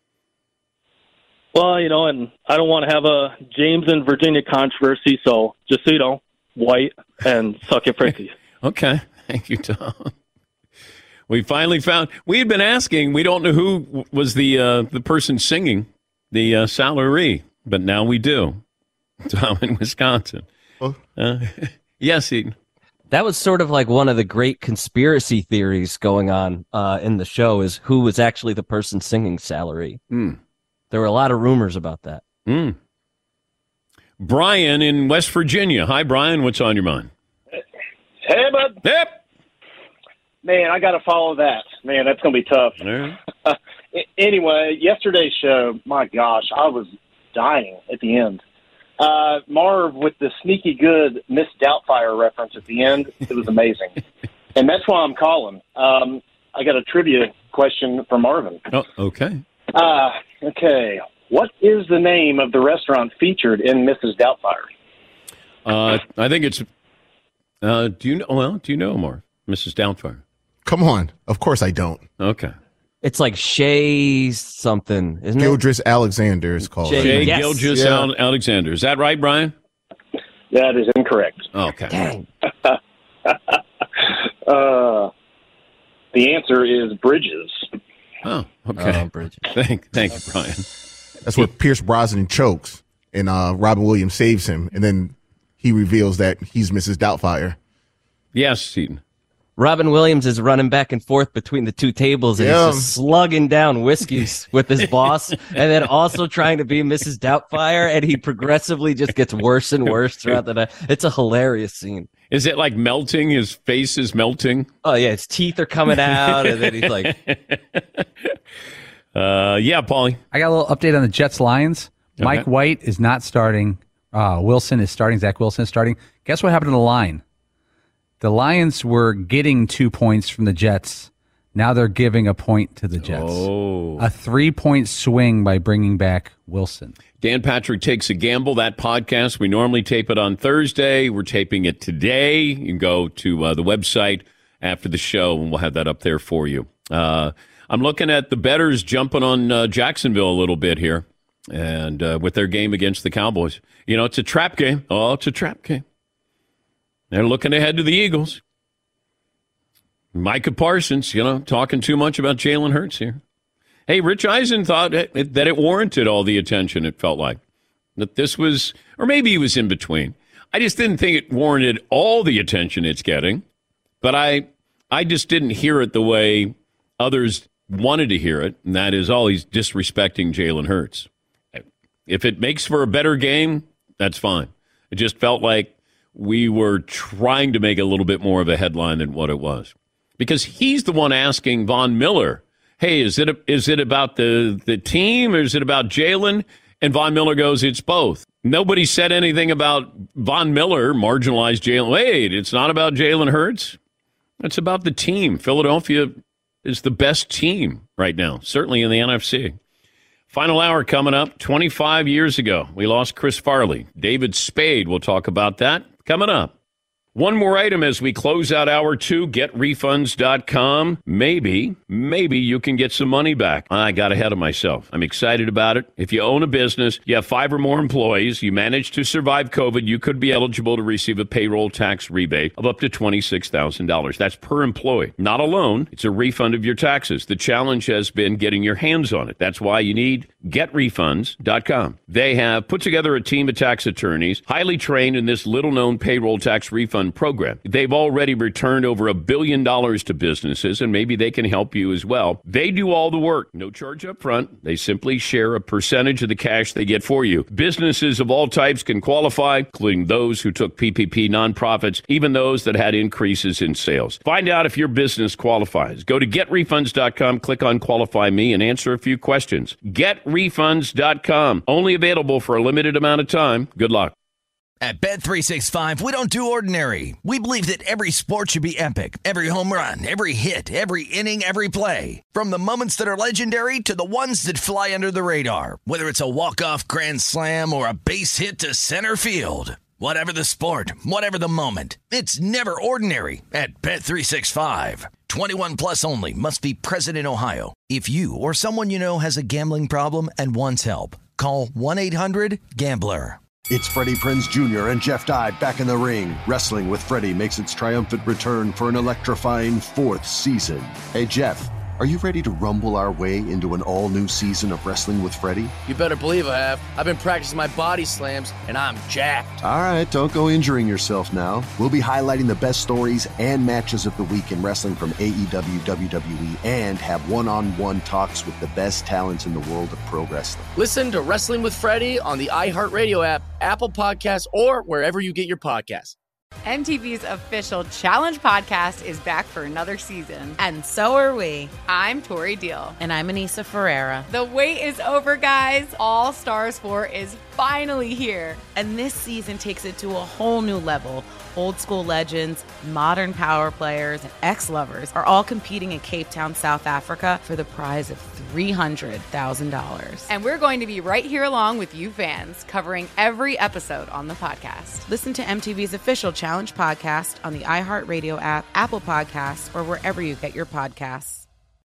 Well, you know, and I don't want to have a James and Virginia controversy, so just so you know, white and suck it pretty. Okay, thank you, Tom. We finally found. We had been asking. We don't know who was the uh, the person singing the uh, salary, but now we do. Tom in Wisconsin. Oh. Uh, yes, Eden. That was sort of like one of the great conspiracy theories going on uh, in the show, is who was actually the person singing Salary. Mm. There were a lot of rumors about that. Mm. Brian in West Virginia. Hi, Brian. What's on your mind? Hey, bud. Yep. Man, I got to follow that. Man, that's going to be tough. Right. Anyway, yesterday's show, my gosh, I was dying at the end. Uh, Marv with the sneaky good Miss Doubtfire reference at the end, it was amazing. And that's why I'm calling. Um, I got a trivia question for Marvin. Oh, okay. Uh, okay. What is the name of the restaurant featured in Missus Doubtfire? Uh, I think it's. Uh, do you know? Well, do you know more, Missus Doubtfire? Come on. Of course I don't. Okay. It's like Shay something, isn't Gildress Alexander is called. Shay, Shay yes. Gildress Yeah. Al- Alexander. Is that right, Brian? That is incorrect. Okay. Dang. uh, the answer is Bridges. Oh, okay. Oh, Bridges. Thank, thank you, Brian. That's where Pierce Brosnan chokes and uh, Robin Williams saves him, and then he reveals that he's Missus Doubtfire. Yes, Seton. Robin Williams is running back and forth between the two tables, and Yeah. he's just slugging down whiskeys with his boss, and then also trying to be Missus Doubtfire, and he progressively just gets worse and worse throughout the night. It's a hilarious scene. Is it like melting? His face is melting? Oh, yeah, his teeth are coming out, and then he's like... uh, yeah, Paulie. I got a little update on the Jets-Lions. Okay. Mike White is not starting. Uh, Wilson is starting. Zach Wilson is starting. Guess what happened to the line? The Lions were getting two points from the Jets. Now they're giving a point to the Jets. Oh. A three-point swing by bringing back Wilson. Dan Patrick Takes a Gamble, that podcast. We normally tape it on Thursday. We're taping it today. You can go to uh, the website after the show, and we'll have that up there for you. Uh, I'm looking at the bettors jumping on uh, Jacksonville a little bit here, and uh, with their game against the Cowboys. You know, it's a trap game. Oh, it's a trap game. They're looking ahead to the Eagles. Micah Parsons, you know, talking too much about Jalen Hurts here. Hey, Rich Eisen thought that it, that it warranted all the attention, it felt like. That this was, or maybe he was in between. I just didn't think it warranted all the attention it's getting. But I I just didn't hear it the way others wanted to hear it, and that is, oh, he's disrespecting Jalen Hurts. If it makes for a better game, that's fine. It just felt like we were trying to make a little bit more of a headline than what it was. Because he's the one asking Von Miller, hey, is it a, is it about the, the team or is it about Jalen? And Von Miller goes, it's both. Nobody said anything about Von Miller marginalized Jalen. Wait, it's not about Jalen Hurts. It's about the team. Philadelphia is the best team right now, certainly in the N F C. Final hour coming up. twenty-five years ago, we lost Chris Farley. David Spade, we'll talk about that coming up. One more item as we close out hour two, get refunds dot com. Maybe, maybe you can get some money back. I got ahead of myself. I'm excited about it. If you own a business, you have five or more employees, you managed to survive COVID, you could be eligible to receive a payroll tax rebate of up to twenty-six thousand dollars. That's per employee. Not alone. It's a refund of your taxes. The challenge has been getting your hands on it. That's why you need get refunds dot com. They have put together a team of tax attorneys, highly trained in this little-known payroll tax refund program. They've already returned over a billion dollars to businesses, and maybe they can help you as well. They do all the work. No charge up front. They simply share a percentage of the cash they get for you. Businesses of all types can qualify, including those who took P P P, nonprofits, even those that had increases in sales. Find out if your business qualifies. Go to get refunds dot com, click on Qualify Me, and answer a few questions. get refunds dot com. Only available for a limited amount of time. Good luck. At Bet three sixty-five, we don't do ordinary. We believe that every sport should be epic. Every home run, every hit, every inning, every play. From the moments that are legendary to the ones that fly under the radar. Whether it's a walk-off grand slam or a base hit to center field. Whatever the sport, whatever the moment, it's never ordinary at Bet three sixty-five. twenty-one plus only. Must be present in Ohio. If you or someone you know has a gambling problem and wants help, call one eight hundred gambler. It's Freddie Prinze Junior and Jeff Dye back in the ring. Wrestling with Freddie makes its triumphant return for an electrifying fourth season. Hey, Jeff, are you ready to rumble our way into an all-new season of Wrestling with Freddie? You better believe I have. I've been practicing my body slams, and I'm jacked. All right, don't go injuring yourself now. We'll be highlighting the best stories and matches of the week in wrestling from A E W, W W E, and have one-on-one talks with the best talents in the world of pro wrestling. Listen to Wrestling with Freddie on the iHeartRadio app, Apple Podcasts, or wherever you get your podcasts. M T V's official Challenge podcast is back for another season. And so are we. I'm Tori Deal. And I'm Anissa Ferreira. The wait is over, guys. All Stars four is finally here. And this season takes it to a whole new level. Old school legends, modern power players, and ex-lovers are all competing in Cape Town, South Africa for the prize of three hundred thousand dollars. And we're going to be right here along with you fans, covering every episode on the podcast. Listen to M T V's official Challenge podcast on the iHeartRadio app, Apple Podcasts, or wherever you get your podcasts.